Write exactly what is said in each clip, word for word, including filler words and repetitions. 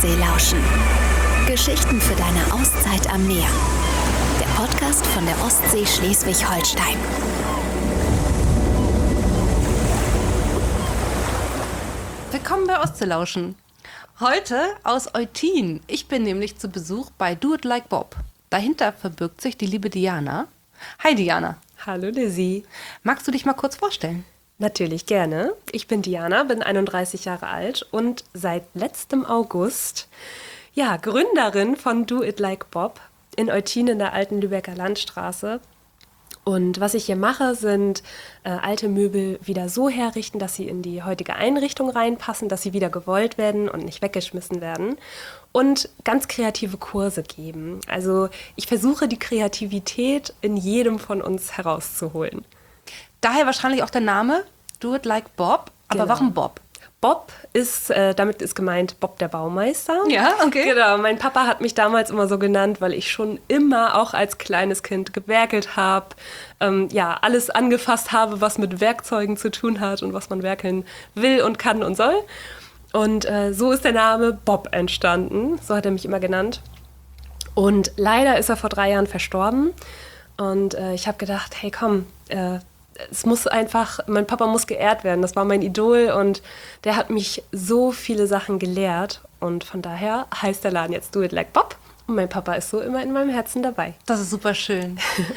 Ostsee lauschen. Geschichten für deine Auszeit am Meer. Der Podcast von der Ostsee Schleswig-Holstein. Willkommen bei Ostsee lauschen. Heute aus Eutin. Ich bin nämlich zu Besuch bei Do It Like Bob. Dahinter verbirgt sich die liebe Diana. Hi Diana. Hallo Lizzie. Magst du dich mal kurz vorstellen? Natürlich gerne. Ich bin Diana, bin einunddreißig Jahre alt und seit letztem August ja, Gründerin von Do It Like Bob in Eutin in der alten Lübecker Landstraße. Und was ich hier mache, sind äh, alte Möbel wieder so herrichten, dass sie in die heutige Einrichtung reinpassen, dass sie wieder gewollt werden und nicht weggeschmissen werden. Und ganz kreative Kurse geben. Also ich versuche die Kreativität in jedem von uns herauszuholen. Daher wahrscheinlich auch der Name Do It Like Bob. Aber Genau. warum Bob? Bob ist, äh, damit ist gemeint Bob der Baumeister. Ja, okay. Genau, mein Papa hat mich damals immer so genannt, weil ich schon immer auch als kleines Kind gewerkelt habe, ähm, ja, alles angefasst habe, was mit Werkzeugen zu tun hat und was man werkeln will und kann und soll. Und äh, so ist der Name Bob entstanden, so hat er mich immer genannt. Und leider ist er vor drei Jahren verstorben und äh, ich habe gedacht, hey komm, äh, es muss einfach, mein Papa muss geehrt werden. Das war mein Idol und der hat mich so viele Sachen gelehrt. Und von daher heißt der Laden jetzt Do It Like Bob. Und mein Papa ist so immer in meinem Herzen dabei. Das ist super schön.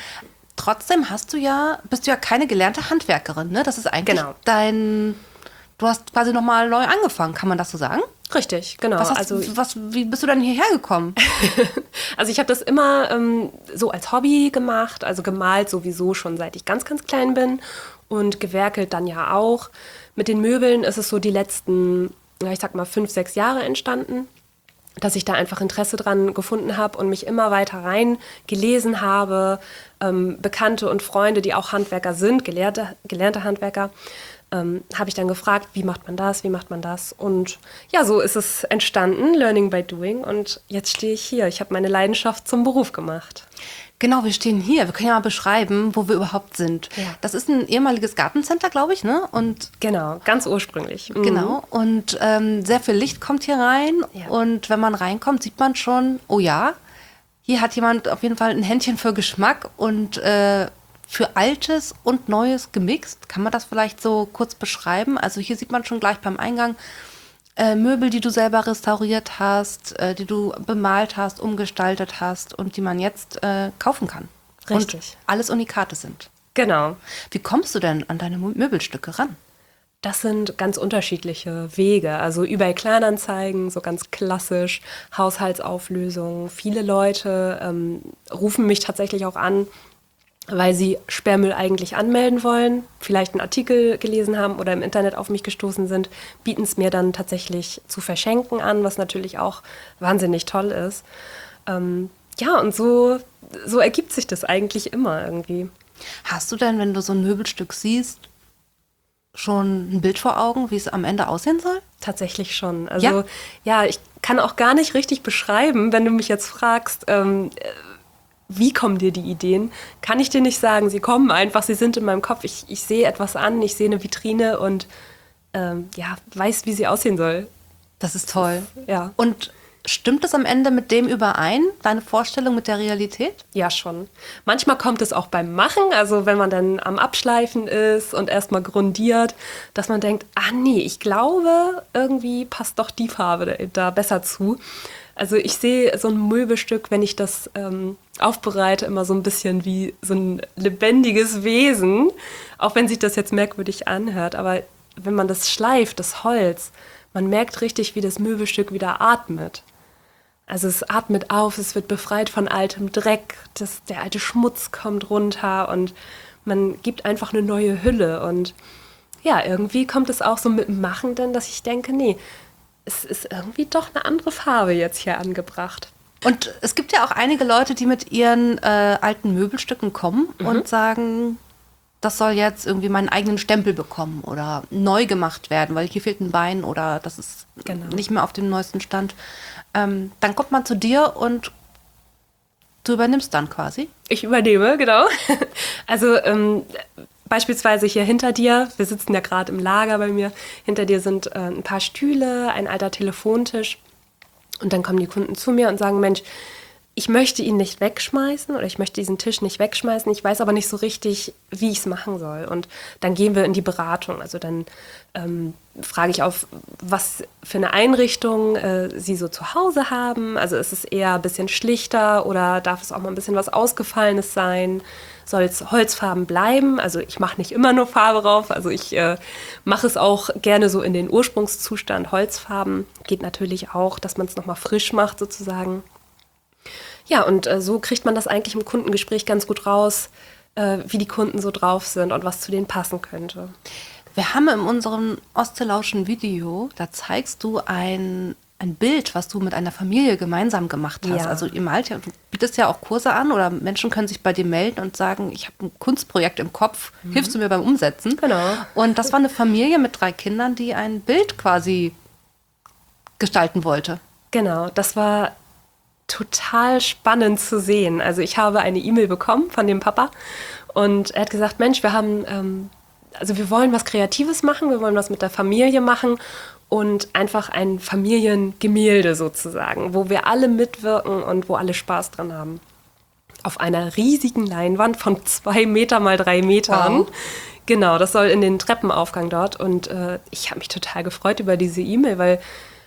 Trotzdem hast du ja, bist du ja keine gelernte Handwerkerin, ne? Das ist eigentlich Genau. dein, du hast quasi nochmal neu angefangen, kann man das so sagen? Richtig, genau. Was hast, also, was, wie bist du dann hierher gekommen? also ich habe das immer ähm, so als Hobby gemacht, also gemalt sowieso schon seit ich ganz, ganz klein bin und gewerkelt dann ja auch. Mit den Möbeln ist es so die letzten, ja, ich sag mal, fünf, sechs Jahre entstanden, dass ich da einfach Interesse dran gefunden habe und mich immer weiter rein gelesen habe. Ähm, Bekannte und Freunde, die auch Handwerker sind, gelernte, gelernte Handwerker, ähm, habe ich dann gefragt, wie macht man das, wie macht man das? Und ja, so ist es entstanden, Learning by Doing. Und jetzt stehe ich hier. Ich habe meine Leidenschaft zum Beruf gemacht. Genau, wir stehen hier. Wir können ja mal beschreiben, wo wir überhaupt sind. Ja. Das ist ein ehemaliges Gartencenter, glaube ich, ne? Und Genau, ganz ursprünglich. Mhm. genau. Und ähm, sehr viel Licht kommt hier rein. Ja. Und wenn man reinkommt, sieht man schon, oh ja, hier hat jemand auf jeden Fall ein Händchen für Geschmack und äh, für Altes und Neues gemixt. Kann man das vielleicht so kurz beschreiben? Also hier sieht man schon gleich beim Eingang äh, Möbel, die du selber restauriert hast, äh, die du bemalt hast, umgestaltet hast und die man jetzt äh, kaufen kann. Richtig. Und alles Unikate sind. Genau. Wie kommst du denn an deine Mö- Möbelstücke ran? Das sind ganz unterschiedliche Wege. Also eBay Kleinanzeigen, so ganz klassisch, Haushaltsauflösung. Viele Leute ähm, rufen mich tatsächlich auch an, weil sie Sperrmüll eigentlich anmelden wollen, vielleicht einen Artikel gelesen haben oder im Internet auf mich gestoßen sind, bieten es mir dann tatsächlich zu verschenken an, was natürlich auch wahnsinnig toll ist. Ähm, ja, und so, so ergibt sich das eigentlich immer irgendwie. Hast du denn, wenn du so ein Möbelstück siehst, schon ein Bild vor Augen, wie es am Ende aussehen soll? Tatsächlich schon. Also Ja? ja, ich kann auch gar nicht richtig beschreiben, wenn du mich jetzt fragst, ähm, wie kommen dir die Ideen? Kann ich dir nicht sagen. Sie kommen einfach, sie sind in meinem Kopf. Ich, ich sehe etwas an, ich sehe eine Vitrine und ähm, ja, weiß, wie sie aussehen soll. Das ist toll. Ja. Und stimmt es am Ende mit dem überein, deine Vorstellung mit der Realität? Ja, schon. Manchmal kommt es auch beim Machen, also wenn man dann am Abschleifen ist und erstmal grundiert, dass man denkt, ah nee, ich glaube, irgendwie passt doch die Farbe da, da besser zu. Also ich sehe so ein Möbelstück, wenn ich das ähm, aufbereite, immer so ein bisschen wie so ein lebendiges Wesen, auch wenn sich das jetzt merkwürdig anhört. Aber wenn man das schleift, das Holz, man merkt richtig, wie das Möbelstück wieder atmet. Also es atmet auf, es wird befreit von altem Dreck, das, der alte Schmutz kommt runter und man gibt einfach eine neue Hülle. Und ja, irgendwie kommt es auch so mit dem Machen dann, dass ich denke, nee, es ist irgendwie doch eine andere Farbe jetzt hier angebracht. Und es gibt ja auch einige Leute, die mit ihren äh, alten Möbelstücken kommen Mhm. und sagen, das soll jetzt irgendwie meinen eigenen Stempel bekommen oder neu gemacht werden, weil hier fehlt ein Bein oder das ist Genau. nicht mehr auf dem neuesten Stand. Ähm, dann kommt man zu dir und du übernimmst dann quasi. Ich übernehme, genau. Also ähm, beispielsweise hier hinter dir, wir sitzen ja gerade im Lager bei mir, hinter dir sind äh, ein paar Stühle, ein alter Telefontisch. Und dann kommen die Kunden zu mir und sagen, Mensch, ich möchte ihn nicht wegschmeißen oder ich möchte diesen Tisch nicht wegschmeißen. Ich weiß aber nicht so richtig, wie ich es machen soll. Und dann gehen wir in die Beratung. Also dann ähm, frage ich auf, was für eine Einrichtung äh, Sie so zu Hause haben. Also ist es eher ein bisschen schlichter oder darf es auch mal ein bisschen was Ausgefallenes sein? Soll es Holzfarben bleiben? Also ich mache nicht immer nur Farbe drauf. Also ich äh, mache es auch gerne so in den Ursprungszustand Holzfarben. Geht natürlich auch, dass man es nochmal frisch macht sozusagen. Ja, und äh, so kriegt man das eigentlich im Kundengespräch ganz gut raus, äh, wie die Kunden so drauf sind und was zu denen passen könnte. Wir haben in unserem Ostelauschen Video, da zeigst du ein, ein Bild, was du mit einer Familie gemeinsam gemacht hast. Ja. Also ihr malt ja, du bietest ja auch Kurse an oder Menschen können sich bei dir melden und sagen, ich habe ein Kunstprojekt im Kopf, mhm. hilfst du mir beim Umsetzen? Genau. Und das war eine Familie mit drei Kindern, die ein Bild quasi gestalten wollte. Genau, das war total spannend zu sehen. Also ich habe eine E-Mail bekommen von dem Papa und er hat gesagt, Mensch, wir haben, ähm, also wir wollen was Kreatives machen, wir wollen was mit der Familie machen und einfach ein Familiengemälde sozusagen, wo wir alle mitwirken und wo alle Spaß dran haben. Auf einer riesigen Leinwand von zwei Meter mal drei Metern. Wow. Genau, das soll in den Treppenaufgang dort und äh, ich habe mich total gefreut über diese E-Mail, weil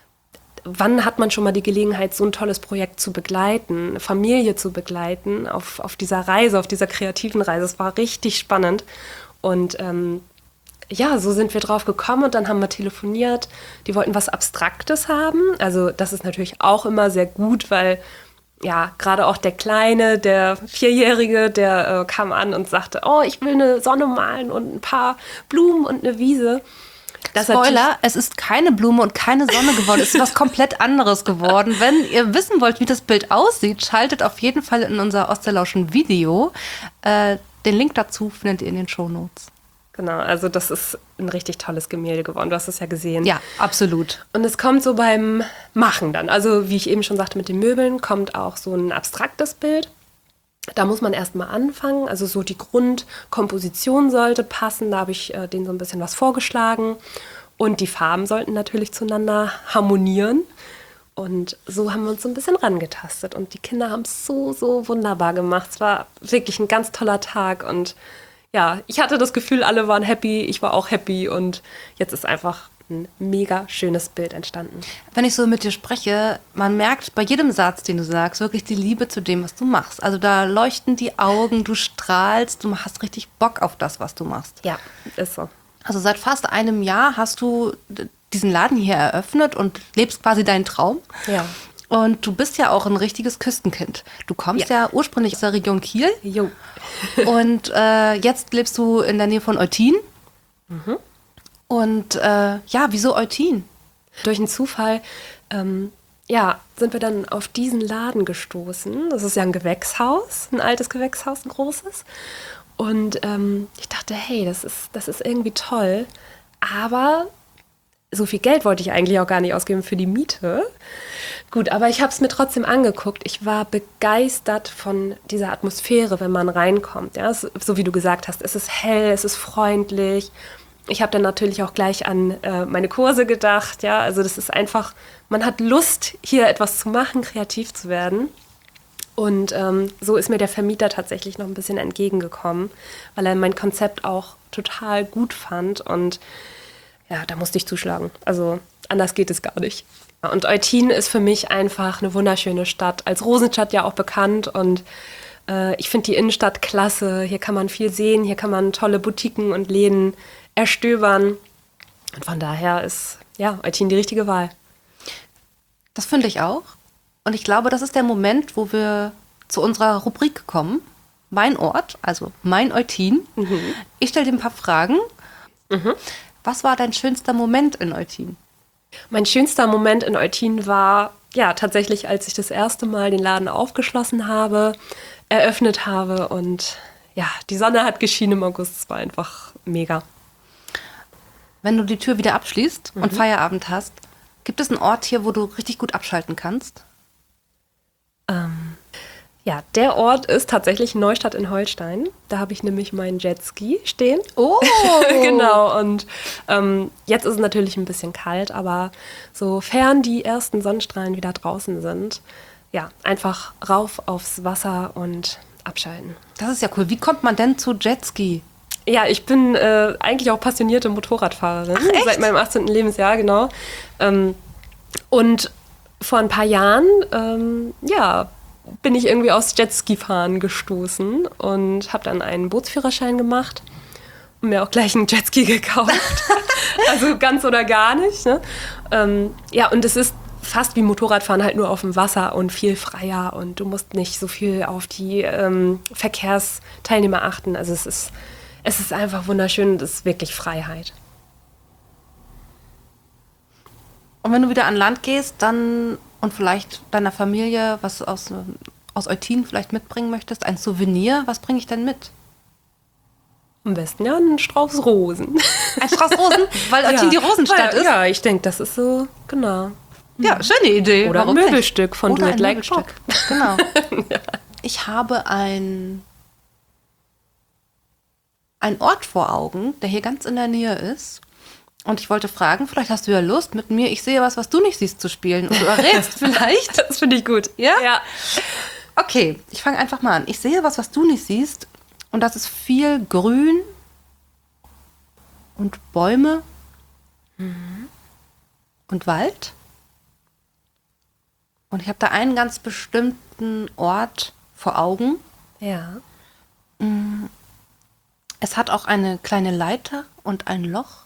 wann hat man schon mal die Gelegenheit, so ein tolles Projekt zu begleiten, eine Familie zu begleiten auf, auf dieser Reise, auf dieser kreativen Reise. Es war richtig spannend. Und ähm, ja, so sind wir drauf gekommen und dann haben wir telefoniert. Die wollten was Abstraktes haben. Also das ist natürlich auch immer sehr gut, weil ja, gerade auch der Kleine, der Vierjährige, der äh, kam an und sagte, oh, ich will eine Sonne malen und ein paar Blumen und eine Wiese. Das Spoiler, es ist keine Blume und keine Sonne geworden, es ist was komplett anderes geworden. Wenn ihr wissen wollt, wie das Bild aussieht, schaltet auf jeden Fall in unser Ostelauschen Video. Äh, den Link dazu findet ihr in den Shownotes. Genau, also das ist ein richtig tolles Gemälde geworden, du hast es ja gesehen. Ja, absolut. Und es kommt so beim Machen dann, also wie ich eben schon sagte mit den Möbeln, kommt auch so ein abstraktes Bild. Da muss man erstmal anfangen, also so die Grundkomposition sollte passen, da habe ich äh, denen so ein bisschen was vorgeschlagen und die Farben sollten natürlich zueinander harmonieren und so haben wir uns so ein bisschen rangetastet und die Kinder haben es so, so wunderbar gemacht. Es war wirklich ein ganz toller Tag und ja, ich hatte das Gefühl, alle waren happy, ich war auch happy und jetzt ist einfach ein mega schönes Bild entstanden. Wenn ich so mit dir spreche, man merkt bei jedem Satz, den du sagst, wirklich die Liebe zu dem, was du machst. Also da leuchten die Augen, du strahlst, du hast richtig Bock auf das, was du machst. Ja, ist so. Also seit fast einem Jahr hast du diesen Laden hier eröffnet und lebst quasi deinen Traum. Ja. Und du bist ja auch ein richtiges Küstenkind. Du kommst ja, ja ursprünglich aus der Region Kiel. Jo. Und äh, jetzt lebst du in der Nähe von Eutin. Mhm. Und äh, ja, wieso Eutin? Durch einen Zufall ähm, ja, sind wir dann auf diesen Laden gestoßen. Das ist ja ein Gewächshaus, ein altes Gewächshaus, ein großes. Und ähm, ich dachte, hey, das ist, das ist irgendwie toll. Aber so viel Geld wollte ich eigentlich auch gar nicht ausgeben für die Miete. Gut, aber ich habe es mir trotzdem angeguckt. Ich war begeistert von dieser Atmosphäre, wenn man reinkommt. Ja, es, so wie du gesagt hast, es ist hell, es ist freundlich. Ich habe dann natürlich auch gleich an äh, meine Kurse gedacht. Ja, also das ist einfach, man hat Lust, hier etwas zu machen, kreativ zu werden. Und ähm, so ist mir der Vermieter tatsächlich noch ein bisschen entgegengekommen, weil er mein Konzept auch total gut fand. Und ja, da musste ich zuschlagen. Also anders geht es gar nicht. Und Eutin ist für mich einfach eine wunderschöne Stadt. Als Rosenstadt ja auch bekannt. Und äh, ich finde die Innenstadt klasse. Hier kann man viel sehen. Hier kann man tolle Boutiquen und Läden erstöbern. Und von daher ist ja Eutin die richtige Wahl. Das finde ich auch. Und ich glaube, das ist der Moment, wo wir zu unserer Rubrik kommen. Mein Ort, also mein Eutin. Mhm. Ich stelle dir ein paar Fragen. Mhm. Was war dein schönster Moment in Eutin? Mein schönster Moment in Eutin war ja tatsächlich, als ich das erste Mal den Laden aufgeschlossen habe, eröffnet habe und ja, die Sonne hat geschienen im August. Es war einfach mega. Wenn du die Tür wieder abschließt mhm. und Feierabend hast, gibt es einen Ort hier, wo du richtig gut abschalten kannst? Ähm, Ja, der Ort ist tatsächlich Neustadt in Holstein. Da habe ich nämlich meinen Jetski stehen. Oh! Genau, und ähm, jetzt ist es natürlich ein bisschen kalt, aber sofern die ersten Sonnenstrahlen wieder draußen sind, ja, einfach rauf aufs Wasser und abschalten. Das ist ja cool. Wie kommt man denn zu Jetski? Ja, ich bin äh, eigentlich auch passionierte Motorradfahrerin. Ach, echt? Seit meinem achtzehnten Lebensjahr, genau. Ähm, und vor ein paar Jahren, ähm, ja, bin ich irgendwie aufs Jetski-Fahren gestoßen und habe dann einen Bootsführerschein gemacht und mir auch gleich einen Jetski gekauft. Also ganz oder gar nicht. Ne? Ähm, ja, und es ist fast wie Motorradfahren, halt nur auf dem Wasser und viel freier und du musst nicht so viel auf die ähm, Verkehrsteilnehmer achten. Also es ist, es ist einfach wunderschön und es ist wirklich Freiheit. Und wenn du wieder an Land gehst, dann und vielleicht deiner Familie was aus, aus Eutin vielleicht mitbringen möchtest, ein Souvenir, was bringe ich denn mit? Am besten ja ein Strauß Rosen. Ein Strauß Rosen, weil Eutin Ja, die Rosenstadt weil, ist? Ja, ich denke, das ist so, genau. Ja, schöne Idee. Oder ein Warum nicht? Möbelstück von Oder Do It ein Like Möbelstück. Bob. Genau. Ich habe ein, ein Ort vor Augen, der hier ganz in der Nähe ist. Und ich wollte fragen, vielleicht hast du ja Lust mit mir, ich sehe was, was du nicht siehst, zu spielen. Und du errätst vielleicht. Das finde ich gut. Ja? Ja. Okay, ich fange einfach mal an. Ich sehe was, was du nicht siehst. Und das ist viel Grün und Bäume und Wald. Und ich habe da einen ganz bestimmten Ort vor Augen. Ja. Es hat auch eine kleine Leiter und ein Loch.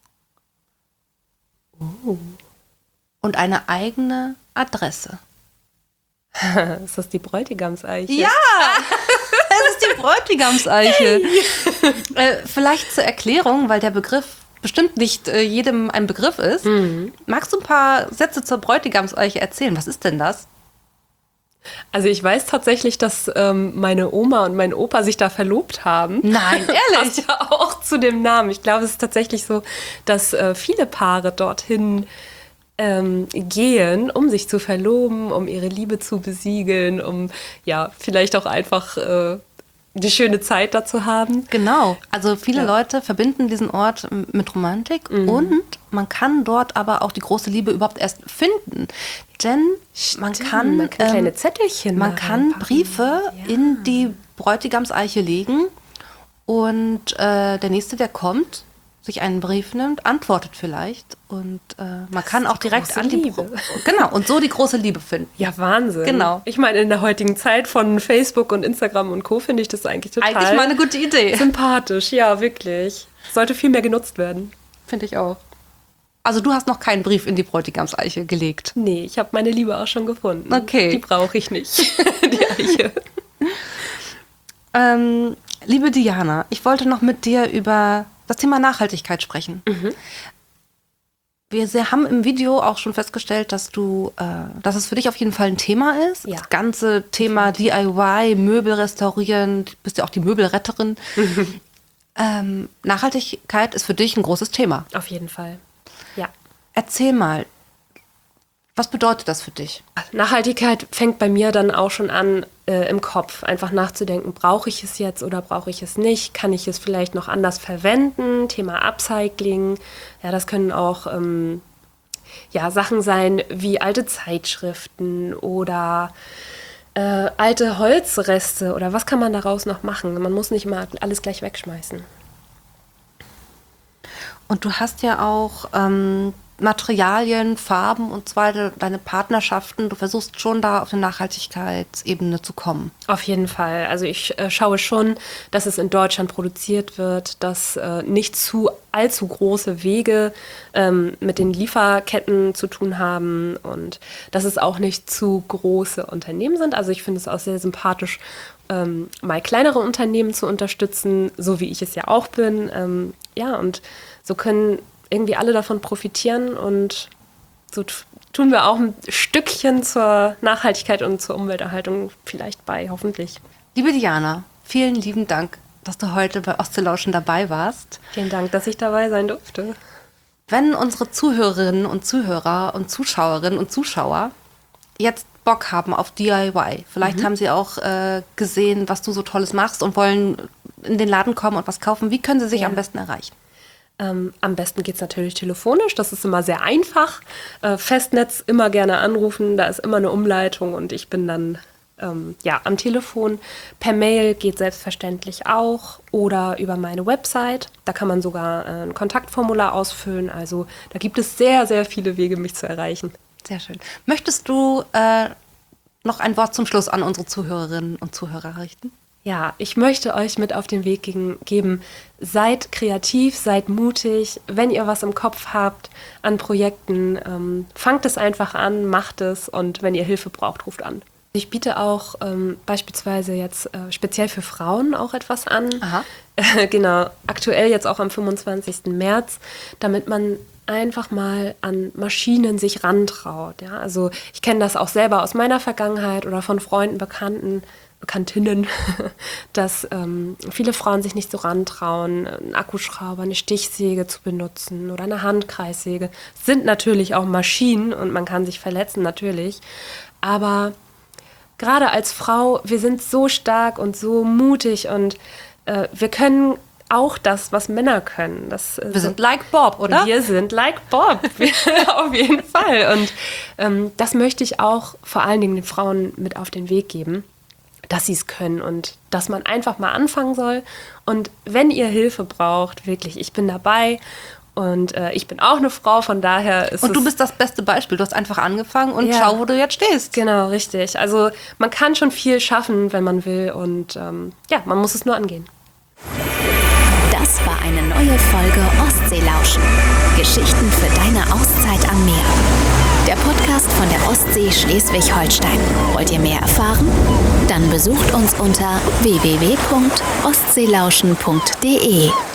Oh. Und eine eigene Adresse. Ist das die Bräutigamseiche? Ja! Es ist die Bräutigamseiche. äh, vielleicht zur Erklärung, weil der Begriff bestimmt nicht äh, jedem ein Begriff ist. Mhm. Magst du ein paar Sätze zur Bräutigamseiche erzählen? Was ist denn das? Also ich weiß tatsächlich, dass ähm, meine Oma und mein Opa sich da verlobt haben. Nein, ehrlich? Passt ja auch zu dem Namen. Ich glaube, es ist tatsächlich so, dass äh, viele Paare dorthin ähm, gehen, um sich zu verloben, um ihre Liebe zu besiegeln, um ja vielleicht auch einfach äh, die schöne Zeit dazu haben. Genau. Also viele Ja. Leute verbinden diesen Ort mit Romantik und man kann dort aber auch die große Liebe überhaupt erst finden. Denn man kann, man kann ähm, kleine Zettelchen man mal kann reinpacken. Briefe Ja. in die Bräutigamseiche legen und äh, der Nächste, der kommt, sich einen Brief nimmt, antwortet vielleicht und äh, man kann auch die direkt große an die Liebe. Br- genau und so die große Liebe finden. Ja, Wahnsinn. Genau. Ich meine, in der heutigen Zeit von Facebook und Instagram und Co. finde ich das eigentlich total Eigentlich mal eine gute Idee. sympathisch. Ja, wirklich. Sollte viel mehr genutzt werden. Finde ich auch. Also du hast noch keinen Brief in die Bräutigamseiche gelegt. Nee, ich habe meine Liebe auch schon gefunden. Okay. Die brauche ich nicht, die Eiche. Ähm, liebe Diana, ich wollte noch mit dir über das Thema Nachhaltigkeit sprechen. Wir sehr, haben im Video auch schon festgestellt, dass du, äh, dass es für dich auf jeden Fall ein Thema ist. Ja. Das ganze Thema D I Y, Möbel restaurieren, du bist ja auch die Möbelretterin. ähm, Nachhaltigkeit ist für dich ein großes Thema. Auf jeden Fall. Ja. Erzähl mal, was bedeutet das für dich? Nachhaltigkeit fängt bei mir dann auch schon an, äh, im Kopf einfach nachzudenken, brauche ich es jetzt oder brauche ich es nicht? Kann ich es vielleicht noch anders verwenden? Thema Upcycling. Ja, das können auch ähm, ja, Sachen sein wie alte Zeitschriften oder äh, alte Holzreste oder was kann man daraus noch machen? Man muss nicht immer alles gleich wegschmeißen. Und du hast ja auch ähm, Materialien, Farben und so weiter, deine Partnerschaften. Du versuchst schon da auf eine Nachhaltigkeitsebene zu kommen. Auf jeden Fall. Also ich äh, schaue schon, dass es in Deutschland produziert wird, dass äh, nicht zu allzu große Wege ähm, mit den Lieferketten zu tun haben und dass es auch nicht zu große Unternehmen sind. Also ich finde es auch sehr sympathisch, ähm, mal kleinere Unternehmen zu unterstützen, so wie ich es ja auch bin. Ähm, ja, und so können irgendwie alle davon profitieren und so t- tun wir auch ein Stückchen zur Nachhaltigkeit und zur Umwelterhaltung vielleicht bei, hoffentlich. Liebe Diana, vielen lieben Dank, dass du heute bei Ostseelauschen dabei warst. Vielen Dank, dass ich dabei sein durfte. Wenn unsere Zuhörerinnen und Zuhörer und Zuschauerinnen und Zuschauer jetzt Bock haben auf D I Y, vielleicht mhm. haben sie auch äh, gesehen, was du so Tolles machst und wollen in den Laden kommen und was kaufen, wie können sie sich ja. am besten erreichen? Ähm, am besten geht es natürlich telefonisch, das ist immer sehr einfach. Äh, Festnetz immer gerne anrufen, da ist immer eine Umleitung und ich bin dann ähm, ja, am Telefon. Per Mail geht selbstverständlich auch oder über meine Website. Da kann man sogar äh, ein Kontaktformular ausfüllen. Also da gibt es sehr, sehr viele Wege, mich zu erreichen. Sehr schön. Möchtest du äh, noch ein Wort zum Schluss an unsere Zuhörerinnen und Zuhörer richten? Ja, ich möchte euch mit auf den Weg geben, seid kreativ, seid mutig. Wenn ihr was im Kopf habt an Projekten, ähm, fangt es einfach an, macht es und wenn ihr Hilfe braucht, ruft an. Ich biete auch ähm, beispielsweise jetzt äh, speziell für Frauen auch etwas an. Aha. Genau, aktuell jetzt auch am fünfundzwanzigsten März, damit man einfach mal an Maschinen sich rantraut. Ja? Also ich kenne das auch selber aus meiner Vergangenheit oder von Freunden, Bekannten, Bekanntinnen, dass ähm, viele Frauen sich nicht so rantrauen, einen Akkuschrauber, eine Stichsäge zu benutzen oder eine Handkreissäge. Das sind natürlich auch Maschinen und man kann sich verletzen, natürlich. Aber gerade als Frau, wir sind so stark und so mutig und äh, wir können auch das, was Männer können. Das, wir sind like Bob, oder? Wir sind like Bob, auf jeden Fall. Und ähm, das möchte ich auch vor allen Dingen den Frauen mit auf den Weg geben, dass sie es können und dass man einfach mal anfangen soll. Und wenn ihr Hilfe braucht, wirklich, ich bin dabei. Und äh, ich bin auch eine Frau, von daher ist es... Und du bist das beste Beispiel. Du hast einfach angefangen und ja. schau, wo du jetzt stehst. Genau, richtig. Also man kann schon viel schaffen, wenn man will. Und ähm, ja, man muss es nur angehen. Das war eine neue Folge Ostseelauschen. Geschichten für deine Auszeit am Meer. Der Podcast von der Ostsee Schleswig-Holstein. Wollt ihr mehr erfahren? Dann besucht uns unter w w w punkt ostseelauschen punkt d e.